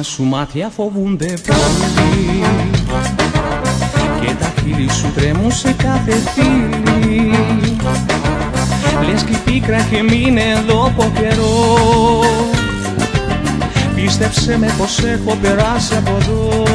σου μάτια φοβούνται πάλι και τα χείλη σου τρέμουν σε κάθε φύλλη. Λες κι η πίκρα έχει μείνει εδώ από καιρό. Πίστεψε με πως έχω περάσει από εδώ.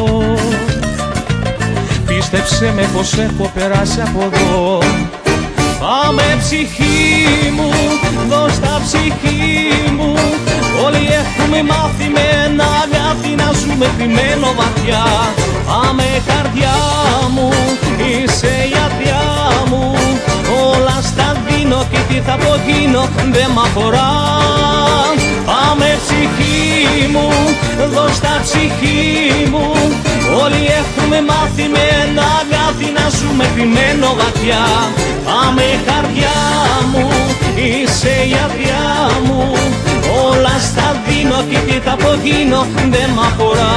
Πίστεψε με πως έχω περάσει από εδώ. Πάμε ψυχή μου, δώσ' τα ψυχή μου. Όλοι έχουμε μάθει με ένα αγάπη να ζούμε κρυμμένο βαθιά. Πάμε καρδιά μου, είσαι η αδειά μου. Όλα στα δίνω και τι θα απογίνω δεν μ' αφορά. Πάμε ψυχή μου, δώσ' τα ψυχή μου. Όλοι έχουμε μάθει με ένα αγάπη να ζούμε κρυμμένο βαθιά. Πάμε καρδιά μου, είσαι η αδειά μου. Όλα στα δίνω και τι θα απογίνω δεν μ' αφορά.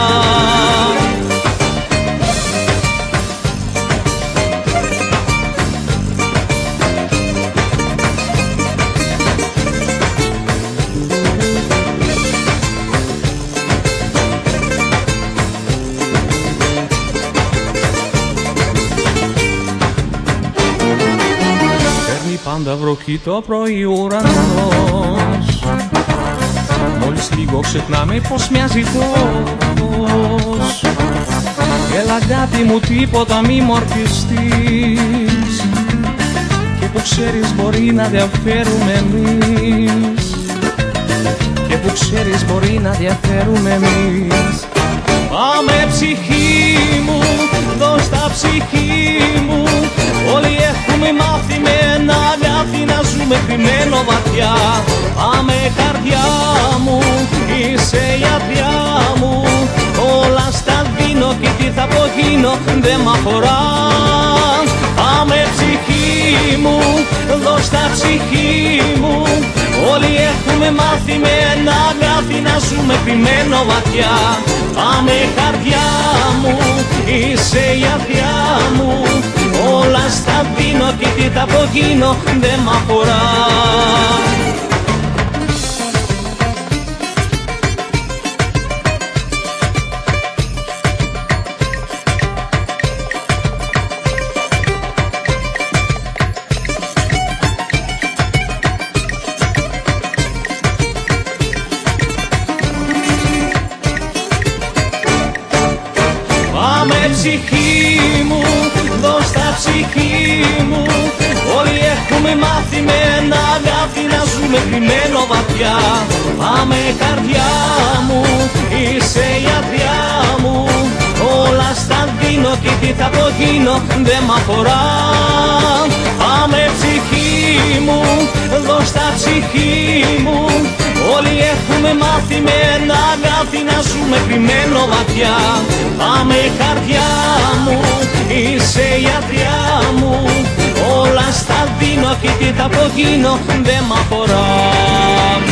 Πάντα βροχή το πρωί ουρανός. Μόλις λίγο ξεχνάμε πως μοιάζει φως. Έλα αγάπη μου τίποτα μη μου αρκιστείς. Και που ξέρεις μπορεί να διαφέρουμε εμείς. Και που ξέρεις μπορεί να διαφέρουμε εμείς. Πάμε ψυχή μου, δώσ' τα ψυχή μου. Όλοι έχουμε μάθει με ένα αγάπη να ζούμε κρυμμένο βαθιά. Πάμε καρδιά μου, είσαι η αδειά μου. Όλα στα δίνω και τι θα απογίνω δεν μ' αφορά. Πάμε ψυχή μου, δώσ' τα ψυχή μου. Όλοι έχουμε μάθει με ένα αγάπη να ζούμε κρυμμένο βαθιά. Πάμε καρδιά μου, είσαι η αδειά μου. Όλα στα δίνω και τι θα απογίνω δεν μ' αφορά. Πάμε ψυχή μου, δώσ' τα ψυχή μου. Όλοι έχουμε μάθει με ένα αγάπη να ζούμε κρυμμένο βαθιά. Πάμε καρδιά μου, είσαι η αδειά μου. Όλα στα δίνω και τι θα απογίνω δεν μ' αφορά. Πάμε ψυχή μου, δώσ' τα ψυχή μου. Όλοι έχουμε μάθει με ένα αγάπη να ζούμε κρυμμένο βαθιά. Πάμε καρδιά μου, είσαι η αδειά μου. Όλα στα δίνω και τι θα απογίνω δεν μ' αφορά.